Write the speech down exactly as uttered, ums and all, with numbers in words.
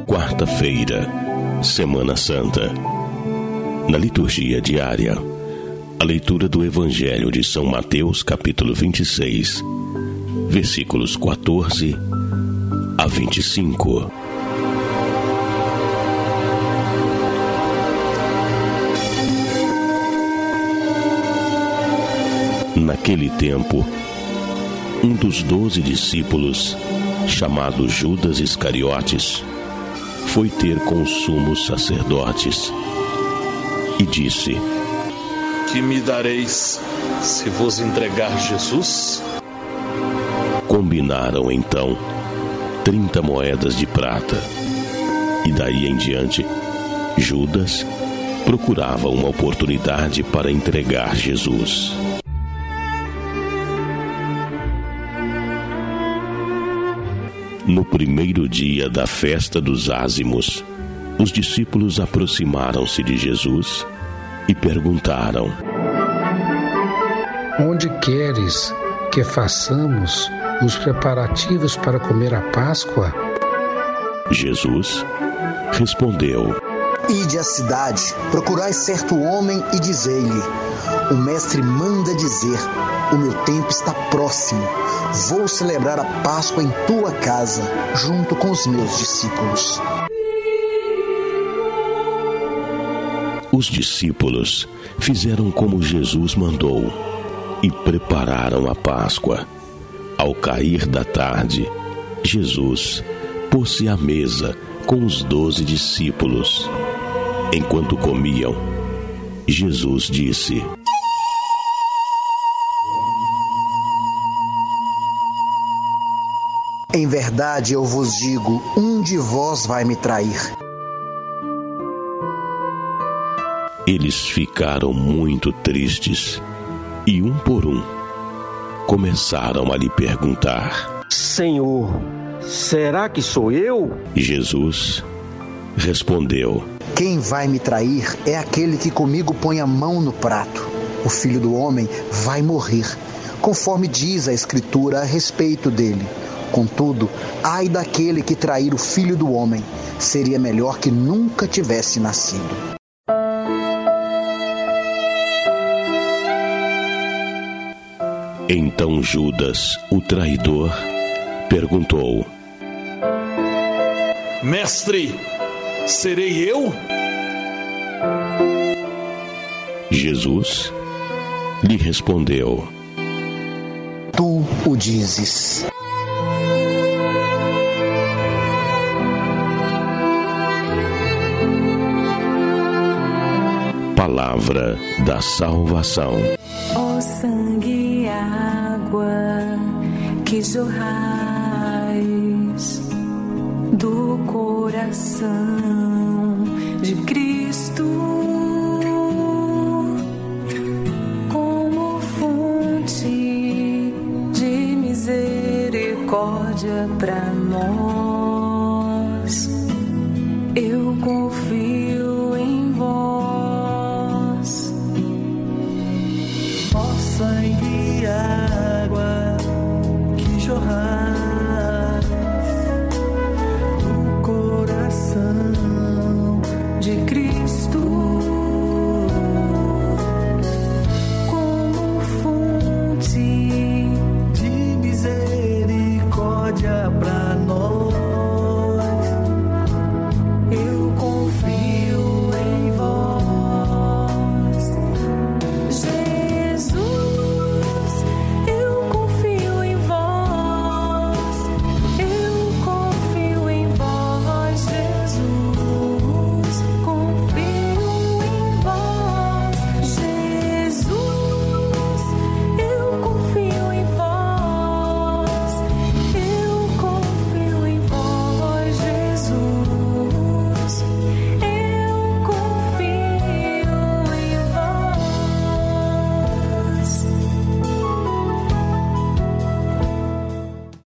Quarta-feira, Semana Santa. Na liturgia diária, a leitura do Evangelho de São Mateus, capítulo vinte e seis, versículos quatorze a vinte e cinco. Naquele tempo, um dos doze discípulos, chamado Judas Iscariotes, foi ter com os sumos sacerdotes e disse: Que me dareis se vos entregar Jesus? Combinaram então trinta moedas de prata, e daí em diante Judas procurava uma oportunidade para entregar Jesus. No primeiro dia da festa dos ázimos, os discípulos aproximaram-se de Jesus e perguntaram: Onde queres que façamos os preparativos para comer a Páscoa? Jesus respondeu: Ide à cidade, procurai certo homem e dizei-lhe: O mestre manda dizer, o meu tempo está próximo. Vou celebrar a Páscoa em tua casa, junto com os meus discípulos. Os discípulos fizeram como Jesus mandou e prepararam a Páscoa. Ao cair da tarde, Jesus pôs-se à mesa com os doze discípulos. Enquanto comiam, Jesus disse: Em verdade eu vos digo, um de vós vai me trair. Eles ficaram muito tristes e, um por um, começaram a lhe perguntar: Senhor, será que sou eu? Jesus respondeu: Quem vai me trair é aquele que comigo põe a mão no prato. O Filho do Homem vai morrer, conforme diz a Escritura a respeito dele. Contudo, ai daquele que trair o Filho do Homem, seria melhor que nunca tivesse nascido. Então Judas, o traidor, perguntou: Mestre, serei eu? Jesus lhe respondeu: Tu o dizes. Palavra da salvação. Ó sangue e água que jorrais do coração de Cristo, como fonte de misericórdia para nós, eu confio.